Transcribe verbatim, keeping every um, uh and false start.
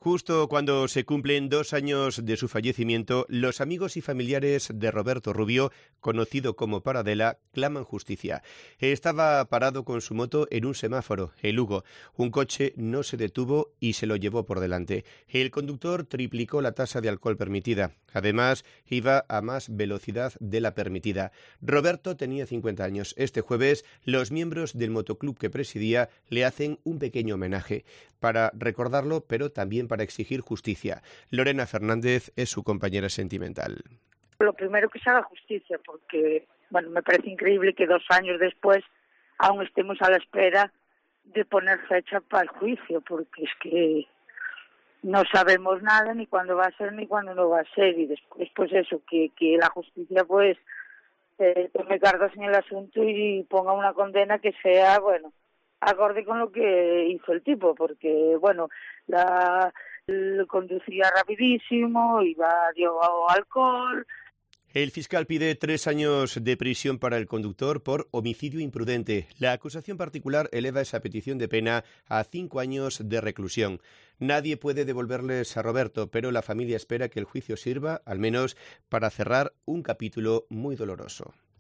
Justo cuando se cumplen dos años de su fallecimiento, los amigos y familiares de Roberto Rubio, conocido como Paradela, claman justicia. Estaba parado con su moto en un semáforo, en Lugo. Un coche no se detuvo y se lo llevó por delante. El conductor triplicó la tasa de alcohol permitida. Además, iba a más velocidad de la permitida. Roberto tenía cincuenta años. Este jueves, los miembros del motoclub que presidía le hacen un pequeño homenaje para recordarlo, pero también para exigir justicia. Lorena Fernández es su compañera sentimental. Lo primero, que se haga justicia, porque bueno, me parece increíble que dos años después aún estemos a la espera de poner fecha para el juicio, porque es que no sabemos nada, ni cuándo va a ser, ni cuándo no va a ser, y después pues eso, que, que la justicia pues eh, tome cartas en el asunto y ponga una condena que sea, bueno, acorde con lo que hizo el tipo, porque bueno, la conducía rapidísimo, iba dio alcohol. El fiscal pide tres años de prisión para el conductor por homicidio imprudente. La acusación particular eleva esa petición de pena a cinco años de reclusión. Nadie puede devolverles a Roberto, pero la familia espera que el juicio sirva, al menos, para cerrar un capítulo muy doloroso.